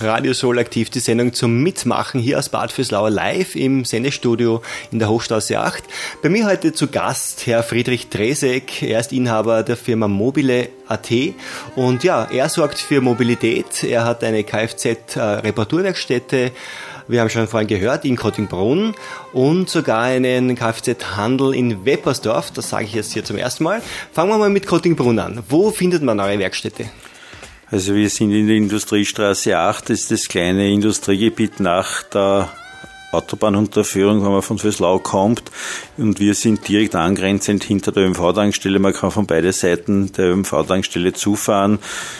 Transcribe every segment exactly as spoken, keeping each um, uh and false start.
Radio Soul Aktiv, die Sendung zum Mitmachen hier aus Bad Vöslau live im Sendestudio in der Hochstraße acht. Bei mir heute zu Gast Herr Friedrich Dresek. Er ist Inhaber der Firma Mobile punkt a t und ja, er sorgt für Mobilität. Er hat eine Kfz-Reparaturwerkstätte, wir haben schon vorhin gehört, in Kottingbrunn und sogar einen Kfz-Handel in Weppersdorf. Das sage ich jetzt hier zum ersten Mal. Fangen wir mal mit Kottingbrunn an. Wo findet man eure Werkstätte? Also wir sind in der Industriestraße acht, das ist das kleine Industriegebiet nach der Autobahnunterführung, wenn man von Vöslau kommt, und wir sind direkt angrenzend hinter der Ö M V-Tankstelle. Man kann von beiden Seiten der Ö M V-Tankstelle zufahren,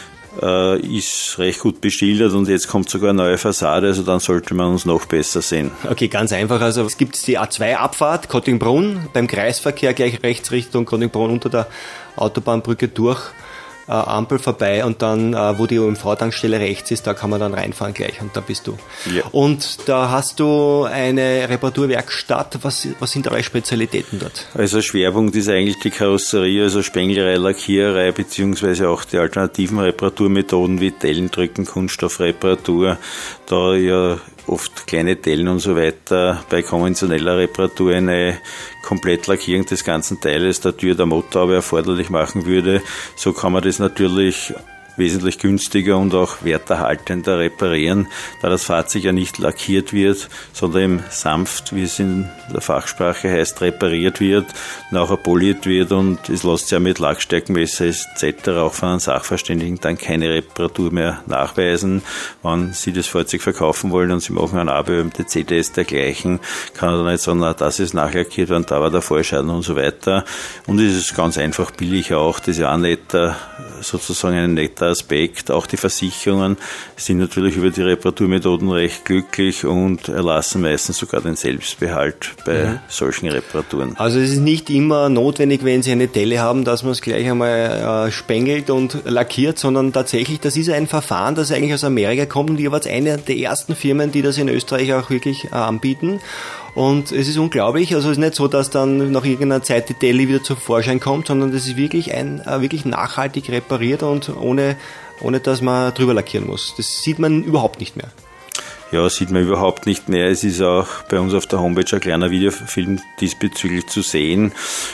äh, ist recht gut beschildert und jetzt kommt sogar eine neue Fassade, also dann sollte man uns noch besser sehen. Okay, ganz einfach. Also es gibt die A zwei Abfahrt Kottingbrunn, beim Kreisverkehr gleich rechts Richtung Kottingbrunn unter der Autobahnbrücke durch. Äh, Ampel vorbei und dann, äh, wo die Ö M V-Tankstelle rechts ist, da kann man dann reinfahren gleich und da bist du. Ja. Und da hast du eine Reparaturwerkstatt. Was, was sind eure Spezialitäten dort? Also Schwerpunkt ist eigentlich die Karosserie, also Spenglerei, Lackiererei, beziehungsweise auch die alternativen Reparaturmethoden wie Dellendrücken, Kunststoffreparatur, da ja oft kleine Dellen und so weiter, bei konventioneller Reparatur eine Komplettlackierung des ganzen Teiles der Tür, der Motorhaube erforderlich machen würde. So kann man das natürlich wesentlich günstiger und auch werterhaltender reparieren, da das Fahrzeug ja nicht lackiert wird, sondern eben sanft, wie es in der Fachsprache heißt, repariert wird, nachher poliert wird und es lässt sich ja mit Lackstärkenmesser et cetera auch von einem Sachverständigen dann keine Reparatur mehr nachweisen. Wenn Sie das Fahrzeug verkaufen wollen und Sie machen einen A B M T C-Test dergleichen, kann er dann nicht sagen, na, das ist nachlackiert worden, da war der Vollschaden und so weiter. Und es ist ganz einfach billig auch, das ist ja auch netter, sozusagen ein netter Aspekt. Auch die Versicherungen sind natürlich über die Reparaturmethoden recht glücklich und erlassen meistens sogar den Selbstbehalt bei mhm. solchen Reparaturen. Also es ist nicht immer notwendig, wenn Sie eine Delle haben, dass man es gleich einmal äh, spengelt und lackiert, sondern tatsächlich, das ist ein Verfahren, das eigentlich aus Amerika kommt und ihr wart eine der ersten Firmen, die das in Österreich auch wirklich äh, anbieten. Und es ist unglaublich, also es ist nicht so, dass dann nach irgendeiner Zeit die Delle wieder zum Vorschein kommt, sondern das ist wirklich ein äh, wirklich nachhaltig repariert und ohne, ohne dass man drüber lackieren muss. Das sieht man überhaupt nicht mehr. Ja, sieht man überhaupt nicht mehr. Es ist auch bei uns auf der Homepage ein kleiner Videofilm diesbezüglich zu sehen.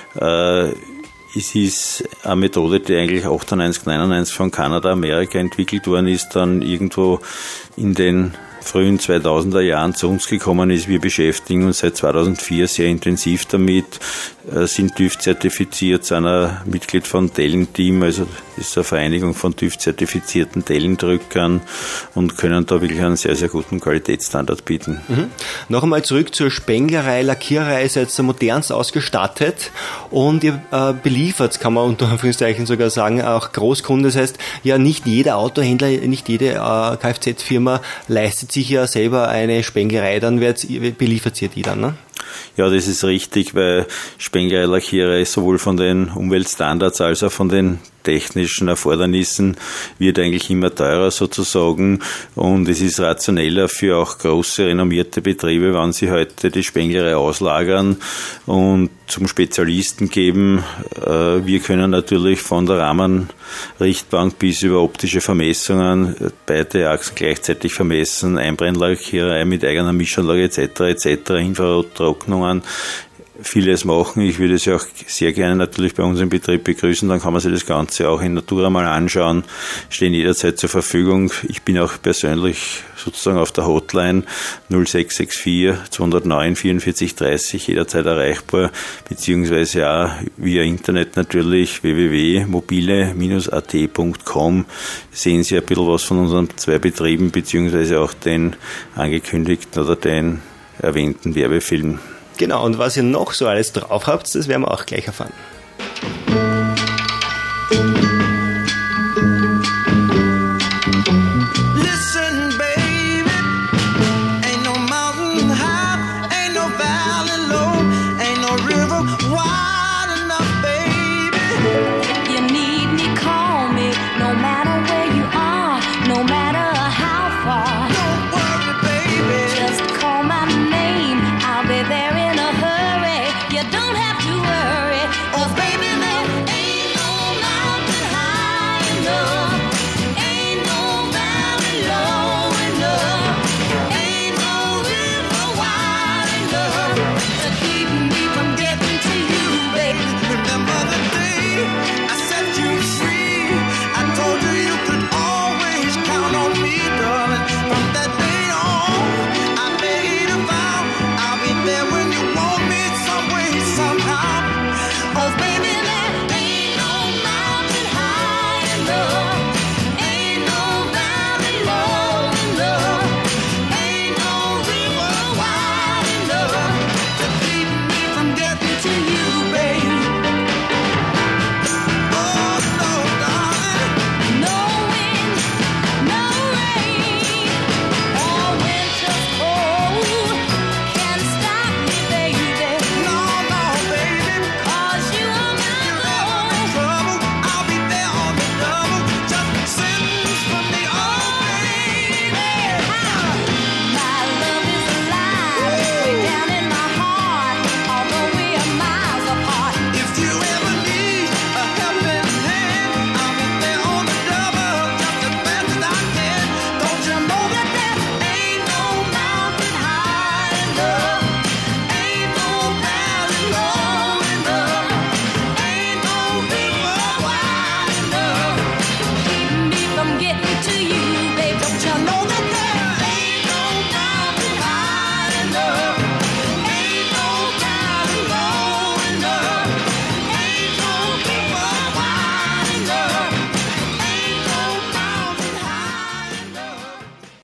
Äh, Es ist eine Methode, die eigentlich achtundneunzig, neunundneunzig von Kanada, Amerika entwickelt worden ist, dann irgendwo in den frühen zweitausender Jahren zu uns gekommen ist. Wir beschäftigen uns seit zweitausendvier sehr intensiv damit, sind TÜV zertifiziert, sind ein Mitglied von Dellenteam, also das ist eine Vereinigung von TÜV zertifizierten Dellendrückern und können da wirklich einen sehr, sehr guten Qualitätsstandard bieten. Mhm. Noch einmal zurück zur Spenglerei, Lackiererei, ist jetzt modernst ausgestattet und ihr äh, beliefert, kann man unter Anführungszeichen sogar sagen, auch Großkunden. Das heißt, ja, nicht jeder Autohändler, nicht jede äh, Kfz-Firma leistet sich ja selber eine Spenglerei, dann wird, beliefert ihr die dann, ne? Ja, das ist richtig, weil Spenglerei, Lackiererei sowohl von den Umweltstandards als auch von den technischen Erfordernissen wird eigentlich immer teurer sozusagen und es ist rationeller für auch große, renommierte Betriebe, wenn sie heute die Spenglerei auslagern und zum Spezialisten geben. Wir können natürlich von der Rahmenrichtbank bis über optische Vermessungen beide Achsen gleichzeitig vermessen, Einbrennlackiererei mit eigener Mischanlage et cetera et cetera, Infrarottrocknungen, vieles machen. Ich würde es ja auch sehr gerne natürlich bei uns im Betrieb begrüßen, dann kann man sich das Ganze auch in Natura mal anschauen, stehen jederzeit zur Verfügung. Ich bin auch persönlich sozusagen auf der Hotline null sechs sechs vier zweihundertneun vierundvierzig dreißig jederzeit erreichbar, beziehungsweise auch via Internet natürlich w w w punkt mobile Bindestrich a t punkt com sehen Sie ein bisschen was von unseren zwei Betrieben, beziehungsweise auch den angekündigten oder den erwähnten Werbefilm. Genau, und was ihr noch so alles drauf habt, das werden wir auch gleich erfahren.